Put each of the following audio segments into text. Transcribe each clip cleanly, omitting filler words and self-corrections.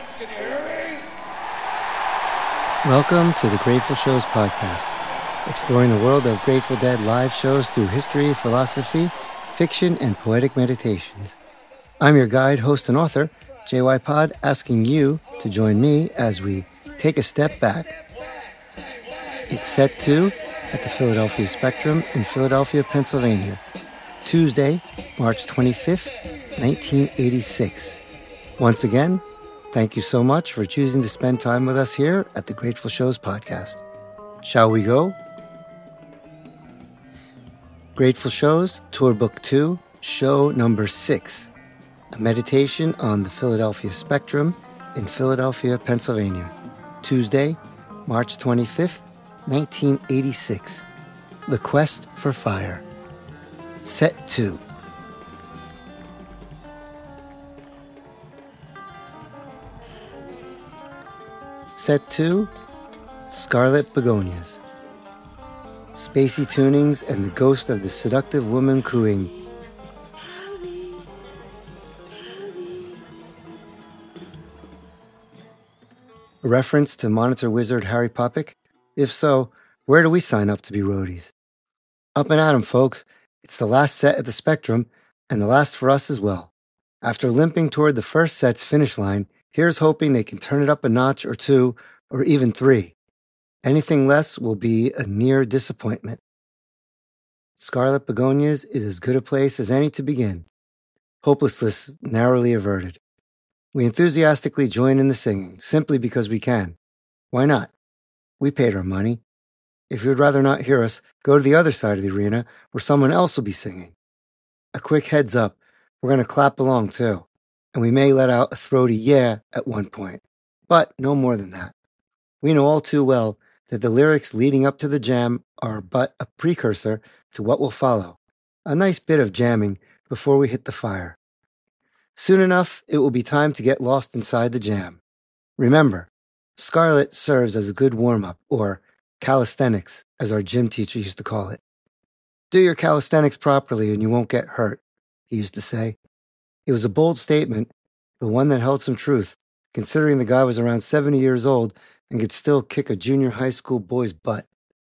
Lights, can you hear me? Welcome to the Grateful Shows podcast, exploring the world of Grateful Dead live shows through history, philosophy, fiction, and poetic meditations. I'm your guide, host, and author, JY Pod, asking you to join me as we take a step back. It's set 2 at the Philadelphia Spectrum in Philadelphia, Pennsylvania, Tuesday, March 25th, 1986. Once again, thank you so much for choosing to spend time with us here at the Grateful Shows podcast. Shall we go? Grateful Shows, Tour Book 2, Show Number 6, a meditation on the Philadelphia Spectrum in Philadelphia, Pennsylvania, Tuesday, March 25th, 1986. The Quest for Fire. Set 2. Set 2, Scarlet Begonias. Spacey tunings and the ghost of the seductive woman cooing. A reference to monitor wizard Harry Poppick? If so, where do we sign up to be roadies? Up and at 'em, folks. It's the last set at the Spectrum, and the last for us as well. After limping toward the first set's finish line, here's hoping they can turn it up a notch or 2, or even 3. Anything less will be a near disappointment. Scarlet Begonias is as good a place as any to begin. Hopelessness narrowly averted. We enthusiastically join in the singing, simply because we can. Why not? We paid our money. If you'd rather not hear us, go to the other side of the arena where someone else will be singing. A quick heads up, we're going to clap along too, and we may let out a throaty yeah at one point, but no more than that. We know all too well that the lyrics leading up to the jam are but a precursor to what will follow, a nice bit of jamming before we hit the fire. Soon enough, it will be time to get lost inside the jam. Remember, Scarlet serves as a good warm-up, or calisthenics, as our gym teacher used to call it. Do your calisthenics properly and you won't get hurt, he used to say. It was a bold statement, but one that held some truth, considering the guy was around 70 years old and could still kick a junior high school boy's butt.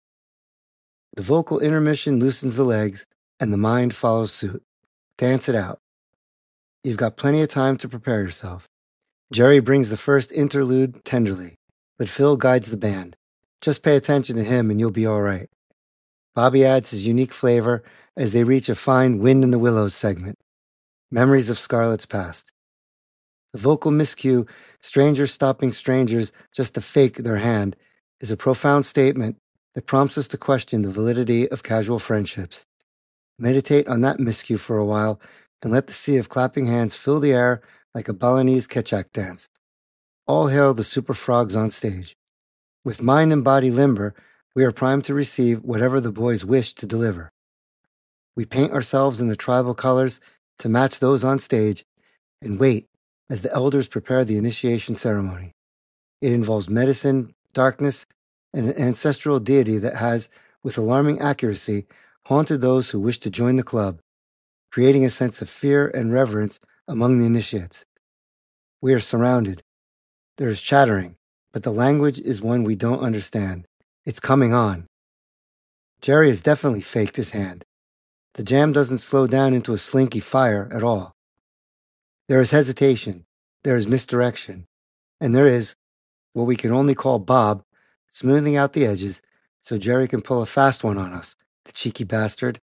The vocal intermission loosens the legs, and the mind follows suit. Dance it out. You've got plenty of time to prepare yourself. Jerry brings the first interlude tenderly, but Phil guides the band. Just pay attention to him and you'll be all right. Bobby adds his unique flavor as they reach a fine Wind in the Willows segment. Memories of Scarlet's past. The vocal miscue, strangers stopping strangers just to fake their hand, is a profound statement that prompts us to question the validity of casual friendships. Meditate on that miscue for a while and let the sea of clapping hands fill the air like a Balinese Kecak dance. All hail the super frogs on stage. With mind and body limber, we are primed to receive whatever the boys wish to deliver. We paint ourselves in the tribal colors to match those on stage and wait as the elders prepare the initiation ceremony. It involves medicine, darkness, and an ancestral deity that has, with alarming accuracy, haunted those who wish to join the club, creating a sense of fear and reverence among the initiates. We are surrounded. There is chattering, but the language is one we don't understand. It's coming on. Jerry has definitely faked his hand. The jam doesn't slow down into a slinky fire at all. There is hesitation, there is misdirection, and there is, what we can only call Bob, smoothing out the edges so Jerry can pull a fast one on us, the cheeky bastard.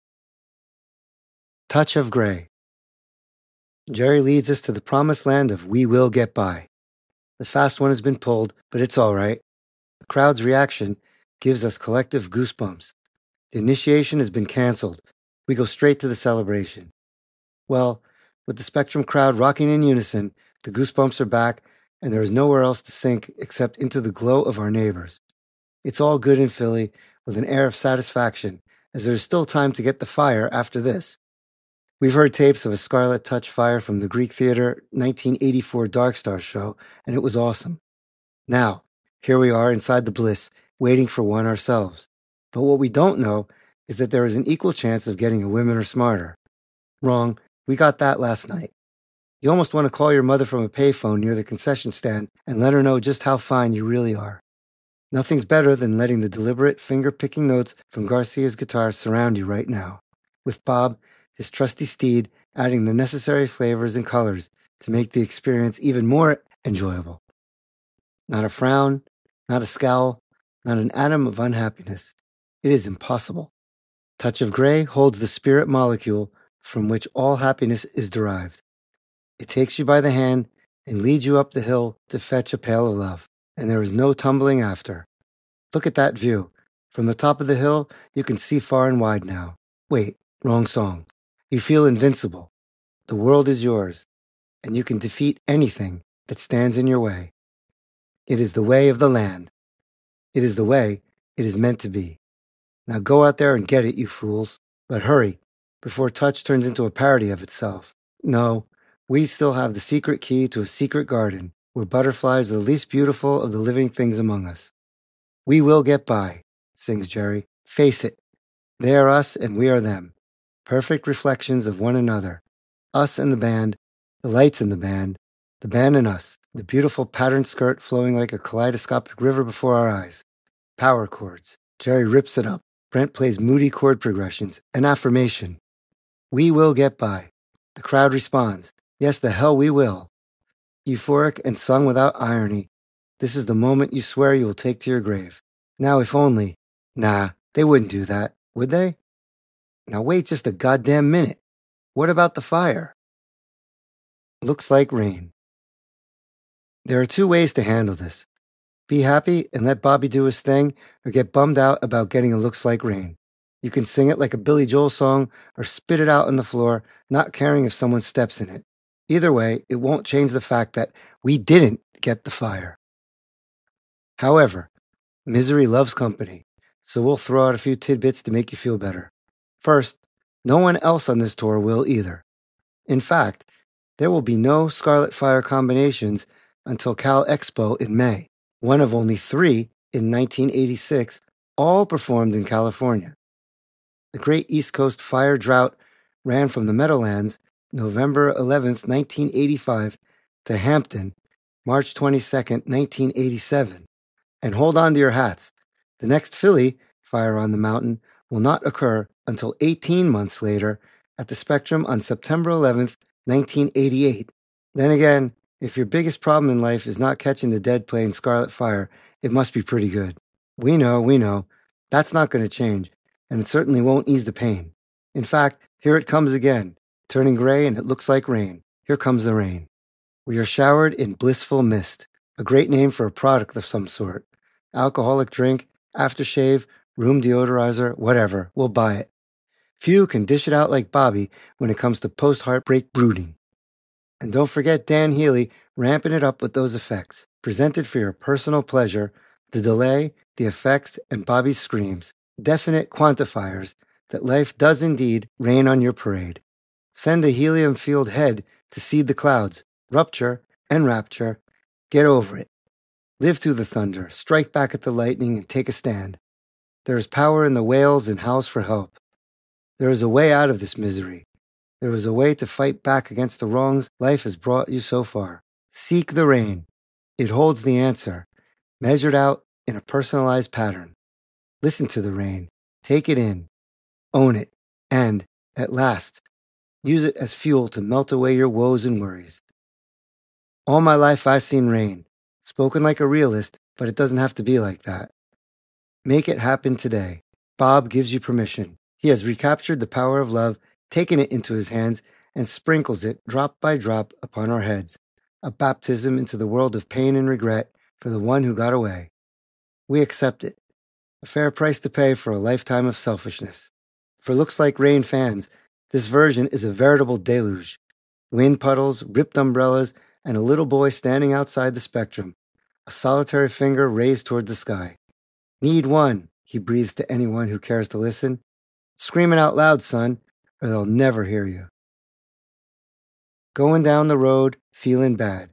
Touch of Gray. Jerry leads us to the promised land of We Will Get By. The fast one has been pulled, but it's all right. The crowd's reaction gives us collective goosebumps. The initiation has been canceled. We go straight to the celebration. Well, with the Spectrum crowd rocking in unison, the goosebumps are back, and there is nowhere else to sink except into the glow of our neighbors. It's all good in Philly, with an air of satisfaction, as there is still time to get the fire after this. We've heard tapes of a Scarlet Touch fire from the Greek Theater 1984 Dark Star show, and it was awesome. Now, here we are inside the bliss, waiting for one ourselves. But what we don't know is that there is an equal chance of getting a Women Are Smarter. Wrong, we got that last night. You almost want to call your mother from a payphone near the concession stand and let her know just how fine you really are. Nothing's better than letting the deliberate, finger-picking notes from Garcia's guitar surround you right now, with Bob, his trusty steed, adding the necessary flavors and colors to make the experience even more enjoyable. Not a frown, not a scowl, not an atom of unhappiness. It is impossible. Touch of Grey holds the spirit molecule from which all happiness is derived. It takes you by the hand and leads you up the hill to fetch a pail of love, and there is no tumbling after. Look at that view. From the top of the hill, you can see far and wide now. Wait, wrong song. You feel invincible. The world is yours, and you can defeat anything that stands in your way. It is the way of the land. It is the way it is meant to be. Now go out there and get it, you fools. But hurry, before Touch turns into a parody of itself. No, we still have the secret key to a secret garden, where butterflies are the least beautiful of the living things among us. We will get by, sings Jerry. Face it. They are us and we are them. Perfect reflections of one another. Us and the band, the lights in the band and us, the beautiful patterned skirt flowing like a kaleidoscopic river before our eyes. Power chords. Jerry rips it up. Brent plays moody chord progressions, an affirmation. We will get by. The crowd responds. Yes, the hell we will. Euphoric and sung without irony, this is the moment you swear you will take to your grave. Now if only. Nah, they wouldn't do that, would they? Now wait just a goddamn minute. What about the fire? Looks like rain. There are two ways to handle this. Be happy and let Bobby do his thing, or get bummed out about getting a looks like rain. You can sing it like a Billy Joel song, or spit it out on the floor, not caring if someone steps in it. Either way, it won't change the fact that we didn't get the fire. However, misery loves company, so we'll throw out a few tidbits to make you feel better. First, no one else on this tour will either. In fact, there will be no Scarlet Fire combinations until Cal Expo in May, one of only 3 in 1986, all performed in California. The Great East Coast Fire Drought ran from the Meadowlands, November 11, 1985, to Hampton, March 22, 1987. And hold on to your hats. The next Philly, Fire on the Mountain, will not occur until 18 months later at the Spectrum on September 11, 1988. Then again, if your biggest problem in life is not catching the dead playing Scarlet Fire, it must be pretty good. We know. That's not going to change, and it certainly won't ease the pain. In fact, here it comes again, turning gray and it looks like rain. Here comes the rain. We are showered in blissful mist, a great name for a product of some sort. Alcoholic drink, aftershave, room deodorizer, whatever, we'll buy it. Few can dish it out like Bobby when it comes to post-heartbreak brooding. And don't forget Dan Healy ramping it up with those effects, presented for your personal pleasure, the delay, the effects, and Bobby's screams, definite quantifiers that life does indeed rain on your parade. Send a helium-fueled head to seed the clouds, rupture and rapture. Get over it. Live through the thunder, strike back at the lightning, and take a stand. There is power in the wails and howls for help. There is a way out of this misery. There is a way to fight back against the wrongs life has brought you so far. Seek the rain. It holds the answer, measured out in a personalized pattern. Listen to the rain. Take it in. Own it. And, at last, use it as fuel to melt away your woes and worries. All my life I've seen rain. Spoken like a realist, but it doesn't have to be like that. Make it happen today. Bob gives you permission. He has recaptured the power of love, taken it into his hands, and sprinkles it drop by drop upon our heads, a baptism into the world of pain and regret for the one who got away. We accept it, a fair price to pay for a lifetime of selfishness. For Looks Like Rain fans, this version is a veritable deluge. Wind puddles, ripped umbrellas, and a little boy standing outside the Spectrum, a solitary finger raised toward the sky. Need one, he breathes to anyone who cares to listen. Scream it out loud, son, or they'll never hear you. Going down the road, feeling bad.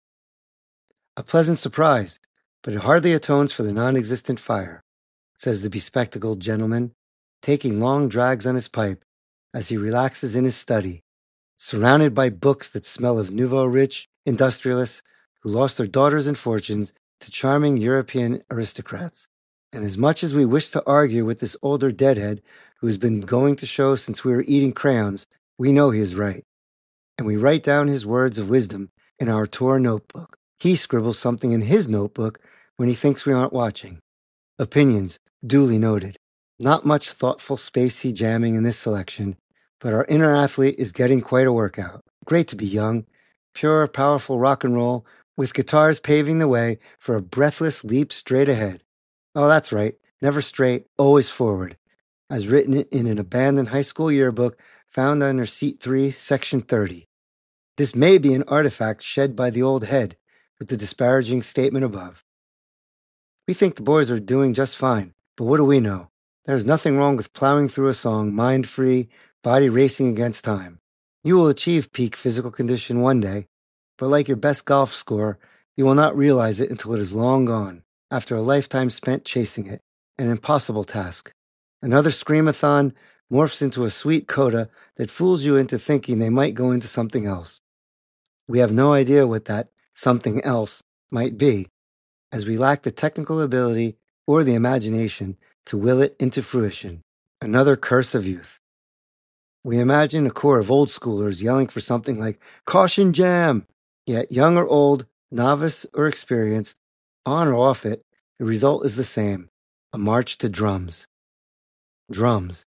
A pleasant surprise, but it hardly atones for the non-existent fire, says the bespectacled gentleman, taking long drags on his pipe as he relaxes in his study, surrounded by books that smell of nouveau rich industrialists who lost their daughters and fortunes to charming European aristocrats. And as much as we wish to argue with this older deadhead who has been going to shows since we were eating crayons, we know he is right. And we write down his words of wisdom in our tour notebook. He scribbles something in his notebook when he thinks we aren't watching. Opinions duly noted. Not much thoughtful spacey jamming in this selection, but our inner athlete is getting quite a workout. Great to be young, pure, powerful rock and roll, with guitars paving the way for a breathless leap straight ahead. Oh, that's right, never straight, always forward, as written in an abandoned high school yearbook found under Seat 3, Section 30. This may be an artifact shed by the old head, with the disparaging statement above. We think the boys are doing just fine, but what do we know? There's nothing wrong with plowing through a song, mind-free, body racing against time. You will achieve peak physical condition one day, but like your best golf score, you will not realize it until it is long gone, after a lifetime spent chasing it, an impossible task. Another screamathon morphs into a sweet coda that fools you into thinking they might go into something else. We have no idea what that something else might be, as we lack the technical ability or the imagination to will it into fruition. Another curse of youth. We imagine a corps of old schoolers yelling for something like "Caution Jam!" Yet young or old, novice or experienced, on or off it, the result is the same: a march to drums. Drums.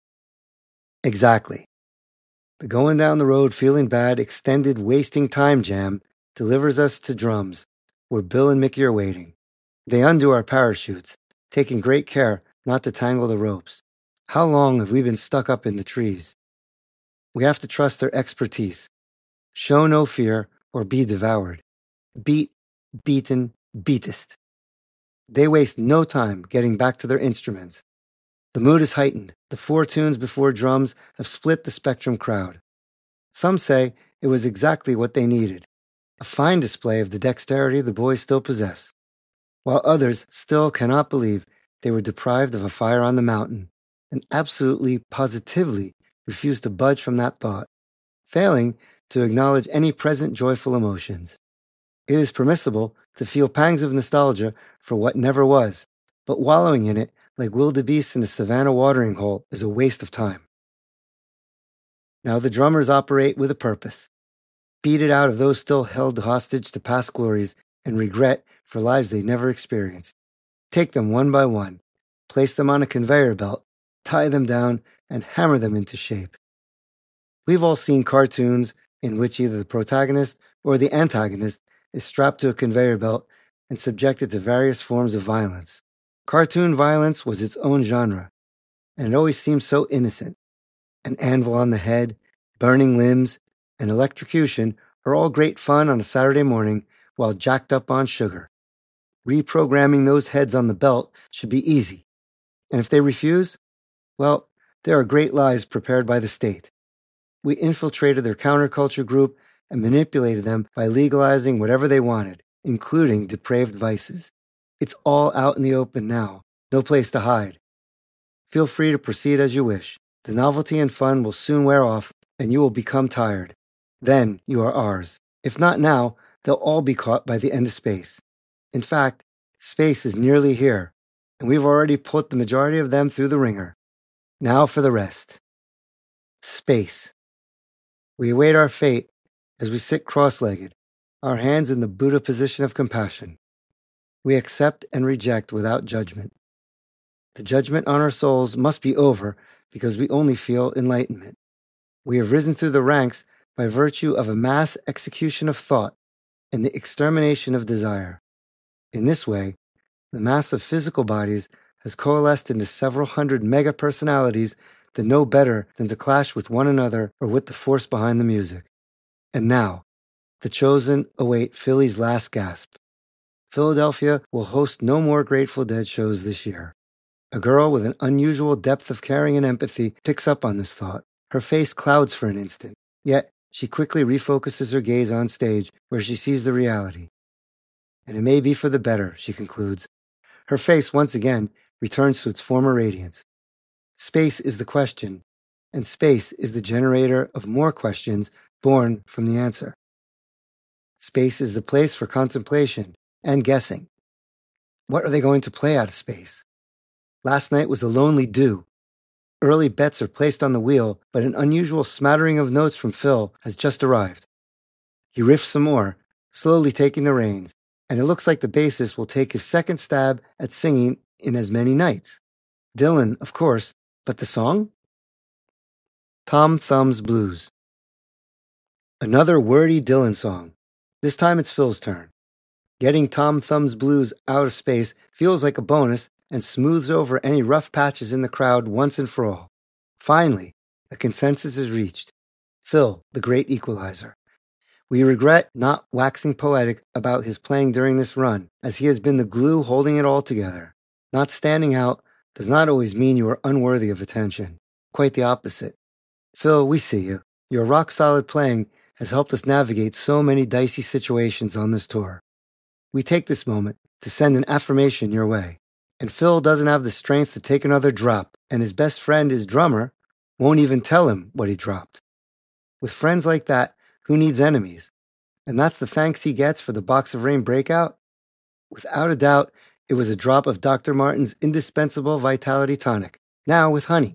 Exactly. The going down the road feeling bad, extended wasting time jam delivers us to drums, where Bill and Mickey are waiting. They undo our parachutes, taking great care not to tangle the ropes. How long have we been stuck up in the trees? We have to trust their expertise. Show no fear or be devoured. Beat, beaten, beatest. They waste no time getting back to their instruments. The mood is heightened. The 4 tunes before drums have split the Spectrum crowd. Some say it was exactly what they needed, a fine display of the dexterity the boys still possess, while others still cannot believe they were deprived of a fire on the mountain, and absolutely, positively refuse to budge from that thought, failing to acknowledge any present joyful emotions. It is permissible to feel pangs of nostalgia for what never was, but wallowing in it like wildebeest in a savannah watering hole is a waste of time. Now the drummers operate with a purpose. Beat it out of those still held hostage to past glories and regret for lives they never experienced. Take them one by one, place them on a conveyor belt, tie them down, and hammer them into shape. We've all seen cartoons in which either the protagonist or the antagonist is strapped to a conveyor belt and subjected to various forms of violence. Cartoon violence was its own genre, and it always seemed so innocent. An anvil on the head, burning limbs, and electrocution are all great fun on a Saturday morning while jacked up on sugar. Reprogramming those heads on the belt should be easy. And if they refuse, well, there are great lies prepared by the state. We infiltrated their counterculture group and manipulated them by legalizing whatever they wanted, including depraved vices. It's all out in the open now, no place to hide. Feel free to proceed as you wish. The novelty and fun will soon wear off, and you will become tired. Then you are ours. If not now, they'll all be caught by the end of space. In fact, space is nearly here, and we've already put the majority of them through the ringer. Now for the rest. Space. We await our fate as we sit cross-legged, our hands in the Buddha position of compassion. We accept and reject without judgment. The judgment on our souls must be over because we only feel enlightenment. We have risen through the ranks by virtue of a mass execution of thought and the extermination of desire. In this way, the mass of physical bodies has coalesced into several hundred mega-personalities that know better than to clash with one another or with the force behind the music. And now, the chosen await Philly's last gasp. Philadelphia will host no more Grateful Dead shows this year. A girl with an unusual depth of caring and empathy picks up on this thought. Her face clouds for an instant, yet she quickly refocuses her gaze on stage where she sees the reality. And it may be for the better, she concludes. Her face once again returns to its former radiance. Space is the question, and space is the generator of more questions born from the answer. Space is the place for contemplation and guessing. What are they going to play out of space? Last night was a lonely do. Early bets are placed on the wheel, but an unusual smattering of notes from Phil has just arrived. He riffs some more, slowly taking the reins, and it looks like the bassist will take his second stab at singing in as many nights. Dylan, of course, but the song? Tom Thumb's Blues. Another wordy Dylan song. This time it's Phil's turn. Getting Tom Thumb's Blues out of space feels like a bonus and smooths over any rough patches in the crowd once and for all. Finally, a consensus is reached. Phil, the great equalizer. We regret not waxing poetic about his playing during this run, as he has been the glue holding it all together. Not standing out does not always mean you are unworthy of attention. Quite the opposite. Phil, we see you. Your rock-solid playing has helped us navigate so many dicey situations on this tour. We take this moment to send an affirmation your way. And Phil doesn't have the strength to take another drop, and his best friend, his drummer, won't even tell him what he dropped. With friends like that, who needs enemies? And that's the thanks he gets for the Box of Rain breakout? Without a doubt, it was a drop of Dr. Martin's indispensable Vitality Tonic, now with honey.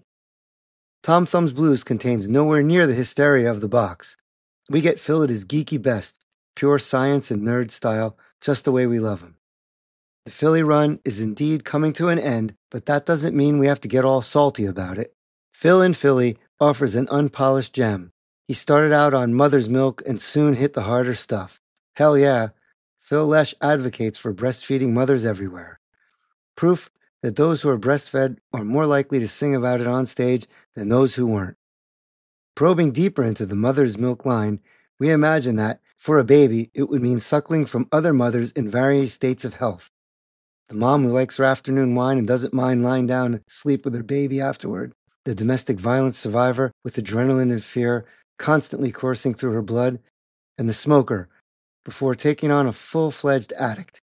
Tom Thumb's Blues contains nowhere near the hysteria of the box. We get Phil at his geeky best, pure science and nerd style, just the way we love him. The Philly run is indeed coming to an end, but that doesn't mean we have to get all salty about it. Phil in Philly offers an unpolished gem. He started out on mother's milk and soon hit the harder stuff. Hell yeah, Phil Lesh advocates for breastfeeding mothers everywhere. Proof that those who are breastfed are more likely to sing about it on stage than those who weren't. Probing deeper into the mother's milk line, we imagine that, for a baby, it would mean suckling from other mothers in various states of health. The mom who likes her afternoon wine and doesn't mind lying down to sleep with her baby afterward. The domestic violence survivor with adrenaline and fear constantly coursing through her blood. And the smoker before taking on a full-fledged addict.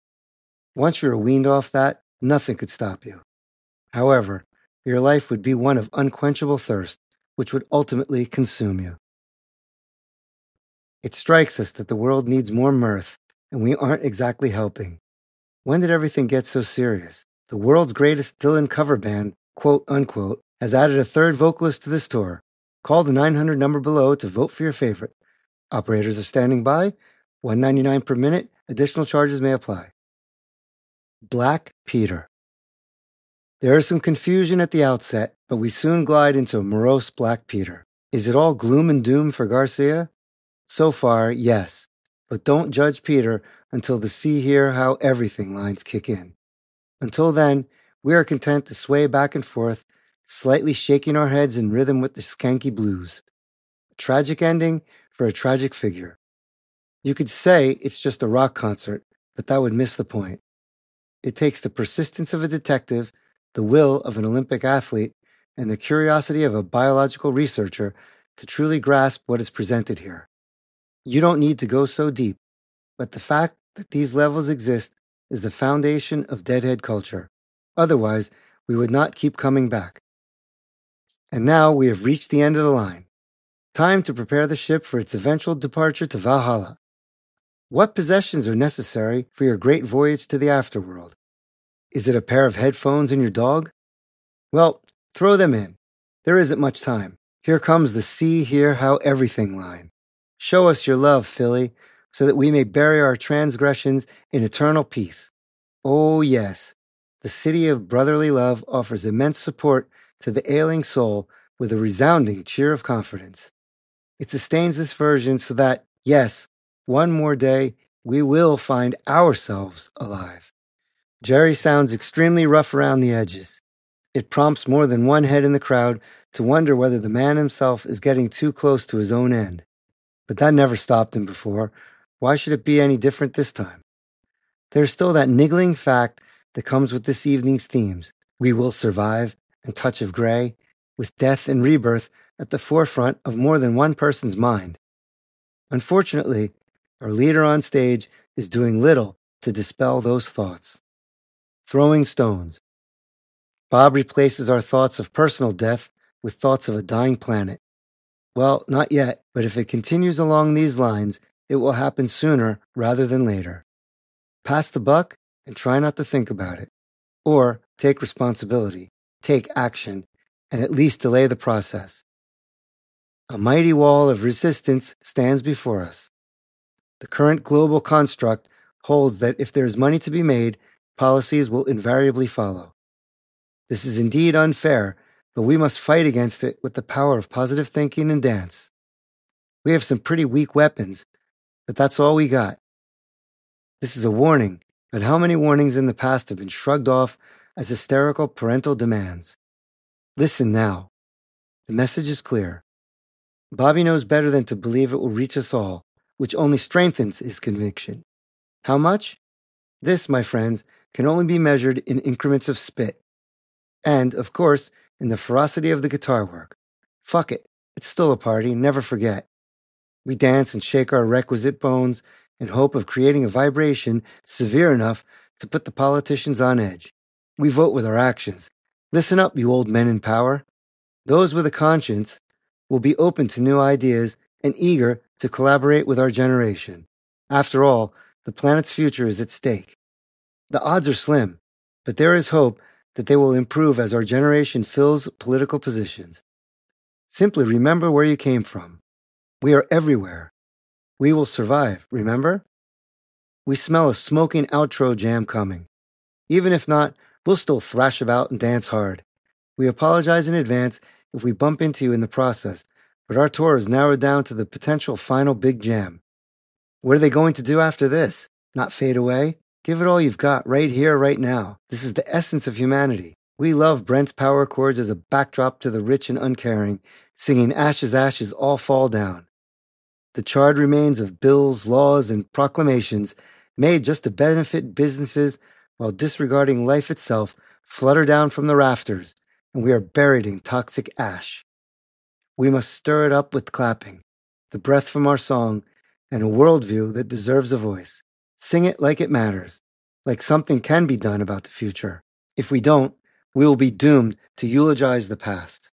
Once you're weaned off that, nothing could stop you. However, your life would be one of unquenchable thirst, which would ultimately consume you. It strikes us that the world needs more mirth, and we aren't exactly helping. When did everything get so serious? The world's greatest Dylan cover band, quote unquote, has added a third vocalist to this tour. Call the 900 number below to vote for your favorite. Operators are standing by. $1.99 per minute. Additional charges may apply. Black Peter. There is some confusion at the outset, but we soon glide into a morose Black Peter. Is it all gloom and doom for Garcia? So far, yes. But don't judge Peter until the see hear how everything lines kick in. Until then, we are content to sway back and forth, slightly shaking our heads in rhythm with the skanky blues. A tragic ending for a tragic figure. You could say it's just a rock concert, but that would miss the point. It takes the persistence of a detective, the will of an Olympic athlete, and the curiosity of a biological researcher to truly grasp what is presented here. You don't need to go so deep, but the fact that these levels exist is the foundation of Deadhead culture. Otherwise, we would not keep coming back. And now we have reached the end of the line. Time to prepare the ship for its eventual departure to Valhalla. What possessions are necessary for your great voyage to the afterworld? Is it a pair of headphones and your dog? Well, throw them in. There isn't much time. Here comes the see, hear, how everything line. Show us your love, Philly, so that we may bury our transgressions in eternal peace. Oh, yes, the city of brotherly love offers immense support to the ailing soul with a resounding cheer of confidence. It sustains this version so that, yes, one more day, we will find ourselves alive. Jerry sounds extremely rough around the edges. It prompts more than one head in the crowd to wonder whether the man himself is getting too close to his own end. But that never stopped him before. Why should it be any different this time? There's still that niggling fact that comes with this evening's themes. We will survive, and Touch of Grey, with death and rebirth at the forefront of more than one person's mind. Unfortunately, our leader on stage is doing little to dispel those thoughts. Throwing stones. Bob replaces our thoughts of personal death with thoughts of a dying planet. Well, not yet, but if it continues along these lines, it will happen sooner rather than later. Pass the buck and try not to think about it. Or take responsibility, take action, and at least delay the process. A mighty wall of resistance stands before us. The current global construct holds that if there is money to be made, policies will invariably follow. This is indeed unfair, but we must fight against it with the power of positive thinking and dance. We have some pretty weak weapons, but that's all we got. This is a warning, but how many warnings in the past have been shrugged off as hysterical parental demands? Listen now. The message is clear. Bobby knows better than to believe it will reach us all, which only strengthens his conviction. How much? This, my friends, can only be measured in increments of spit. And, of course, in the ferocity of the guitar work. Fuck it. It's still a party, never forget. We dance and shake our requisite bones in hope of creating a vibration severe enough to put the politicians on edge. We vote with our actions. Listen up, you old men in power. Those with a conscience will be open to new ideas and eager to collaborate with our generation. After all, the planet's future is at stake. The odds are slim, but there is hope that they will improve as our generation fills political positions. Simply remember where you came from. We are everywhere. We will survive, remember? We smell a smoking outro jam coming. Even if not, we'll still thrash about and dance hard. We apologize in advance if we bump into you in the process, but our tour is narrowed down to the potential final big jam. What are they going to do after this? Not fade away? Give it all you've got right here, right now. This is the essence of humanity. We love Brent's power chords as a backdrop to the rich and uncaring, singing Ashes, Ashes, All Fall Down. The charred remains of bills, laws, and proclamations made just to benefit businesses while disregarding life itself flutter down from the rafters, and we are buried in toxic ash. We must stir it up with clapping, the breath from our song, and a worldview that deserves a voice. Sing it like it matters, like something can be done about the future. If we don't, we will be doomed to eulogize the past.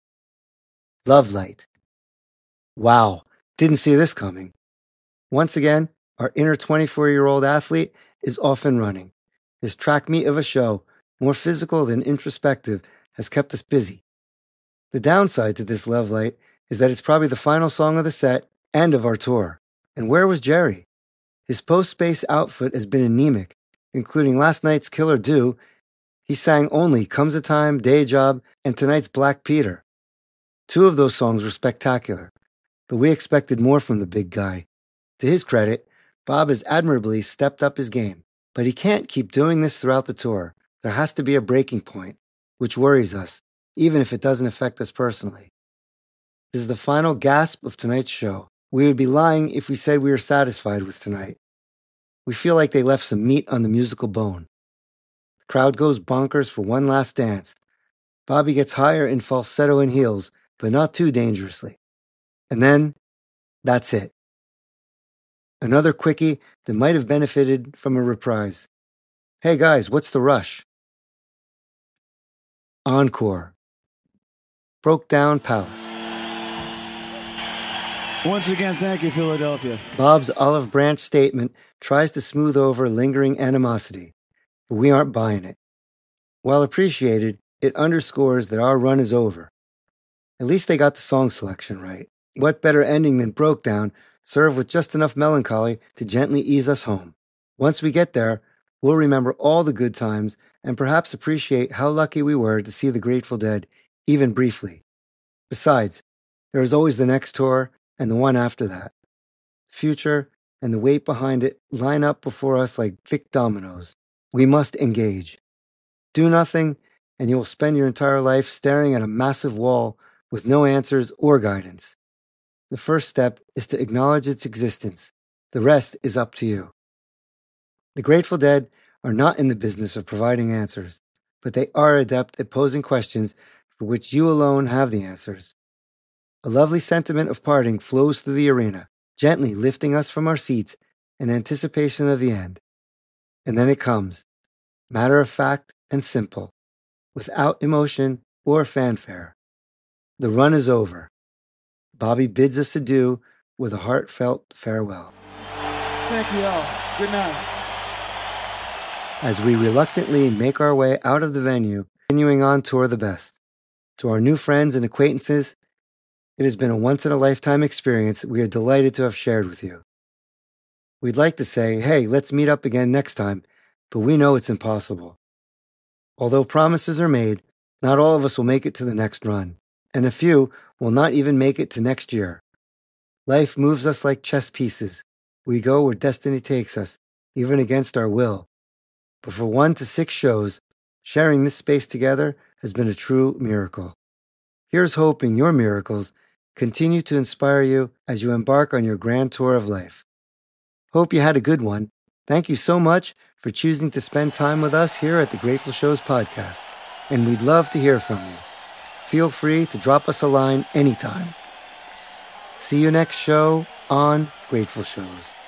Love Light. Wow, didn't see this coming. Once again, our inner 24-year-old athlete is off and running. This track meet of a show, more physical than introspective, has kept us busy. The downside to this Love Light is that it's probably the final song of the set and of our tour. And where was Jerry? His post-space outfit has been anemic, including last night's Killer Do. He sang only Comes a Time, Day Job, and tonight's Black Peter. 2 of those songs were spectacular, but we expected more from the big guy. To his credit, Bob has admirably stepped up his game, but he can't keep doing this throughout the tour. There has to be a breaking point, which worries us, even if it doesn't affect us personally. This is the final gasp of tonight's show. We would be lying if we said we were satisfied with tonight. We feel like they left some meat on the musical bone. The crowd goes bonkers for one last dance. Bobby gets higher in falsetto and heels, but not too dangerously. And then, that's it. Another quickie that might have benefited from a reprise. Hey guys, what's the rush? Encore. Broke Down Palace. Once again, thank you, Philadelphia. Bob's olive branch statement tries to smooth over lingering animosity, but we aren't buying it. While appreciated, it underscores that our run is over. At least they got the song selection right. What better ending than Broke Down, served with just enough melancholy to gently ease us home. Once we get there, we'll remember all the good times and perhaps appreciate how lucky we were to see the Grateful Dead, even briefly. Besides, there is always the next tour and the one after that. The future and the weight behind it line up before us like thick dominoes. We must engage. Do nothing, and you will spend your entire life staring at a massive wall with no answers or guidance. The first step is to acknowledge its existence. The rest is up to you. The Grateful Dead are not in the business of providing answers, but they are adept at posing questions for which you alone have the answers. A lovely sentiment of parting flows through the arena, gently lifting us from our seats in anticipation of the end. And then it comes, matter of fact and simple, without emotion or fanfare. the run is over. Bobby bids us adieu with a heartfelt farewell. Thank you all. Good night. As we reluctantly make our way out of the venue, continuing on Tour the Best. To our new friends and acquaintances, it has been a once-in-a-lifetime experience we are delighted to have shared with you. We'd like to say, hey, let's meet up again next time, but we know it's impossible. Although promises are made, not all of us will make it to the next run, and a few will not even make it to next year. Life moves us like chess pieces. We go where destiny takes us, even against our will. But for 1 to 6 shows, sharing this space together has been a true miracle. Here's hoping your miracles continue to inspire you as you embark on your grand tour of life. Hope you had a good one. Thank you so much for choosing to spend time with us here at the Grateful Shows podcast, and we'd love to hear from you. Feel free to drop us a line anytime. See you next show on Grateful Shows.